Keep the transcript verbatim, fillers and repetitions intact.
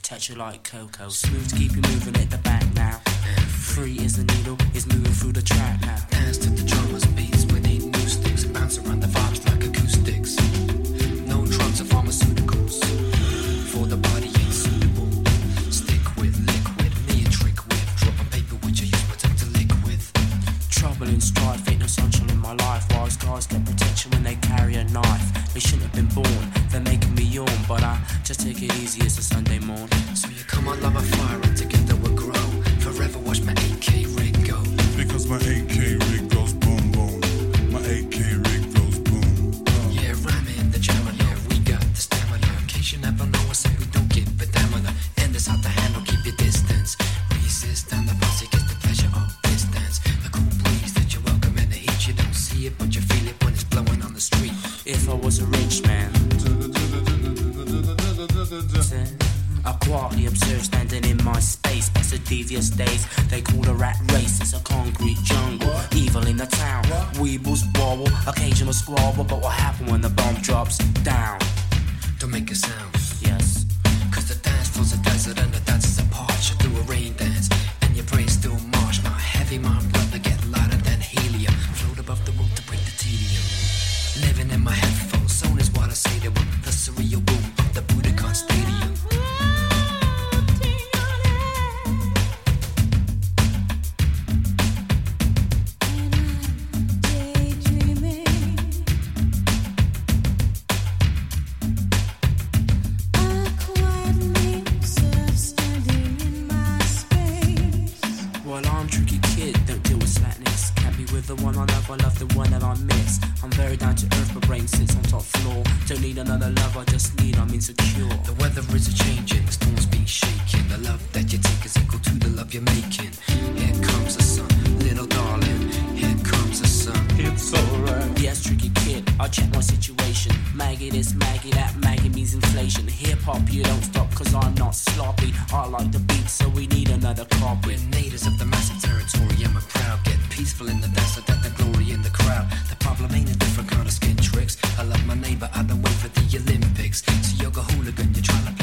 Texture like cocoa, smooth to keep you moving at the back now. Free as the needle is moving through the track now. Dance to the drummer's beats, we need new sticks. Bounce around the vibes like acoustics. No drugs or pharmaceuticals, for the body ain't suitable. Stick with liquid, me a trick with. Dropping paper which I use protect to liquid. Trouble and strife, ain't no sunshine in my life. Wise guys get protection when they carry a knife. They shouldn't have been born, they're making me yawn. But I just take it easy, it's a Sunday morn. So you come on, love a fire and together we'll grow. Forever watch my A K rig go. Because my A K rig goes boom boom. My A K rig goes boom. Uh. Yeah, rhyming the jammer, yeah, we got the stamina. In case you never know, I say we don't give a damn on the end is hard to handle, keep your distance. Resist and the posse gets the pleasure of distance. The cool breeze that you welcome and the heat, you don't see it, but you feel it when it's blowing on the street. If I was a rich man, I quietly observe standing in my space. Past the devious days they call a rat race. It's a concrete jungle, what? Evil in the town, what? Weebles wobble, occasional squabble. But what happened when the bomb drops down? Don't make a sound. Yes. Cause the dance floor's a desert and the dancers apart. You do a rain dance and your brain still march. My heavy, my brother get lighter than helium. Float above the rope to break the tedium. Living in my headphones, zone is what I say to them. The surreal boom of the Budokan Stadium. The one I love, I love the one that I miss. I'm very down to earth, my brain sits on top floor. Don't need another love, I just need, I'm insecure. The weather is a changing, the storm's being shaken. The love that you take is equal to the love you're making. Here comes the sun, little darling. Here comes the sun. It's alright. Yes, tricky kid, I check my situation. Maggie this, Maggie that, Maggie means inflation. Hip hop, you don't stop, cause I'm not sloppy. I like the beat, so we need another copy. We're natives of the massive territory, and we're proud. Get peaceful in the dance, so that the glory in the crowd. The problem ain't a different kind of skin tricks. I love my neighbor, I don't wait for the Olympics. So you're a hooligan, you're trying to